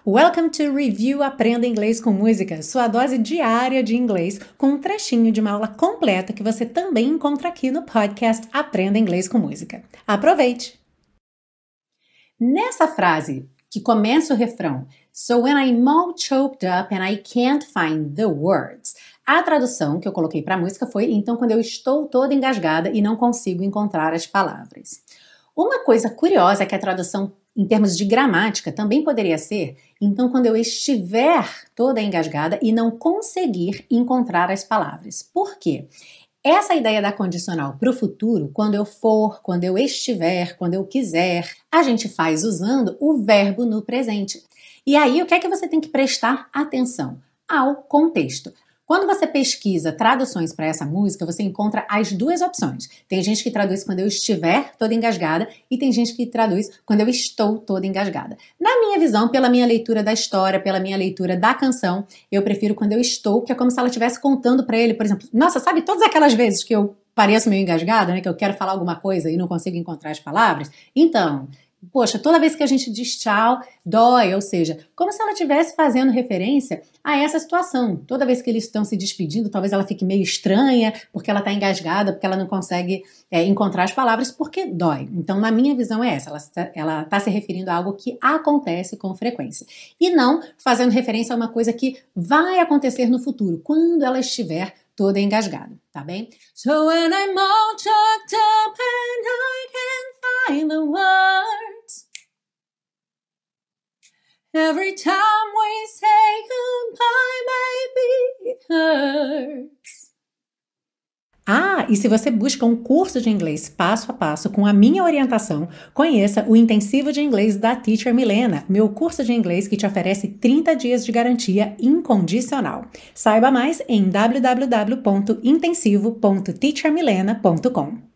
Welcome to Review Aprenda Inglês com Música, sua dose diária de inglês com um trechinho de uma aula completa que você também encontra aqui no podcast Aprenda Inglês com Música. Aproveite! Nessa frase que começa o refrão, So when I'm all choked up and I can't find the words, a tradução que eu coloquei para a música foi então quando eu estou toda engasgada e não consigo encontrar as palavras. Uma coisa curiosa é que a tradução em termos de gramática também poderia ser então quando eu estiver toda engasgada e não conseguir encontrar as palavras. Por quê? Essa ideia da condicional para o futuro, quando eu for, quando eu estiver, quando eu quiser, a gente faz usando o verbo no presente. E aí, o que é que você tem que prestar atenção? Ao contexto. Quando você pesquisa traduções para essa música, você encontra as duas opções. Tem gente que traduz quando eu estiver toda engasgada e tem gente que traduz quando eu estou toda engasgada. Na minha visão, pela minha leitura da história, pela minha leitura da canção, eu prefiro quando eu estou, que é como se ela estivesse contando para ele, por exemplo, nossa, sabe todas aquelas vezes que eu pareço meio engasgada, né, que eu quero falar alguma coisa e não consigo encontrar as palavras? Então, poxa, toda vez que a gente diz tchau, dói, ou seja, como se ela estivesse fazendo referência a essa situação. Toda vez que eles estão se despedindo, talvez ela fique meio estranha, porque ela está engasgada, porque ela não consegue encontrar as palavras, porque dói. Então, na minha visão é essa, ela está se referindo a algo que acontece com frequência. E não fazendo referência a uma coisa que vai acontecer no futuro, quando ela estiver toda engasgada, tá bem? So when I'm all choked up and I can't find the words, every time we say goodbye, baby, it hurts. Ah, e se você busca um curso de inglês passo a passo com a minha orientação, conheça o Intensivo de Inglês da Teacher Milena, meu curso de inglês que te oferece 30 dias de garantia incondicional. Saiba mais em www.intensivo.teachermilena.com.